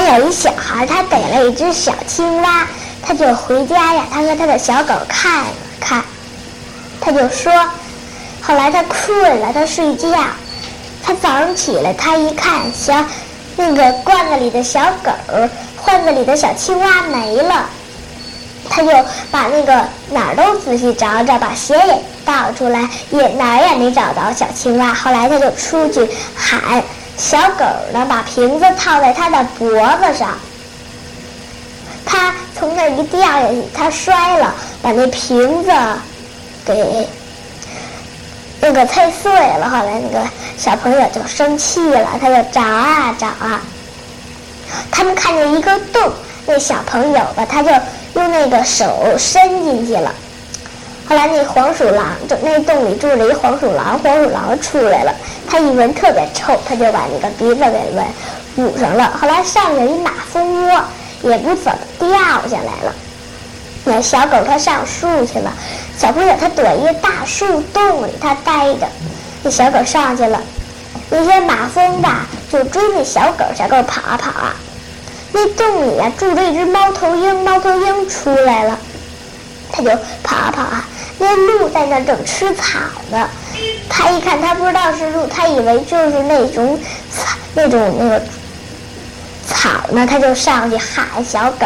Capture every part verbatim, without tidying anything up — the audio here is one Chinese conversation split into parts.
来有一小孩，他逮了一只小青蛙，他就回家呀，他和他的小狗看了看，他就说，后来他困了，他睡觉，他早上起来，他一看小那个罐子里的小狗，罐子里的小青蛙没了，他就把那个哪儿都仔细找找，把鞋也倒出来，也哪儿也没找到小青蛙。后来他就出去喊小狗呢，把瓶子套在他的脖子上，他从那儿一掉下去，他摔了，把那瓶子给那个踩碎了。后来那个小朋友就生气了，他就找啊找啊，他们看见一个洞，那小朋友吧，他就用那个手伸进去了。后来那黄鼠狼，就那洞里住着一黄鼠狼，黄鼠狼出来了，他一闻特别臭，他就把那个鼻子给闻捂上了。后来上有一马蜂窝，也不怎么掉下来了。那小狗它上树去了，小朋友他躲一个大树洞里，他待着。那小狗上去了，那些马蜂吧就追那小狗，小狗跑啊跑啊。那洞里啊住着一只猫头鹰，猫头鹰出来了，他就跑啊跑啊。那鹿在那正吃草呢，他一看他不知道是鹿，他以为就是那种草那种那个草呢，他就上去喊小狗。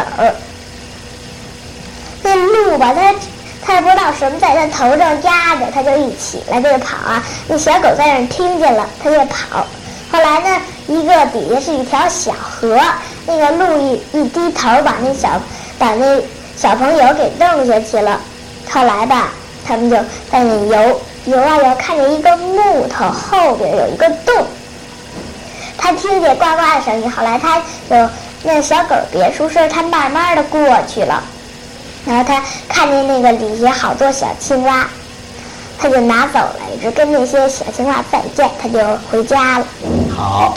那鹿吧，他他也不知道什么在他头上压着，他就一起来就跑啊。那小狗在那儿听见了，他就跑。后来呢，一个底下是一条小河，那个鹿一一低头，把那小把那小朋友给扔下去了。后来吧，他们就在那游游啊游，看见一个木头后边有一个洞，他听见呱呱的声音。后来他就那小狗别出声，他慢慢的过去了。然后他看见那个底下好多小青蛙，他就拿走了一只，跟那些小青蛙再见，他就回家了。 好。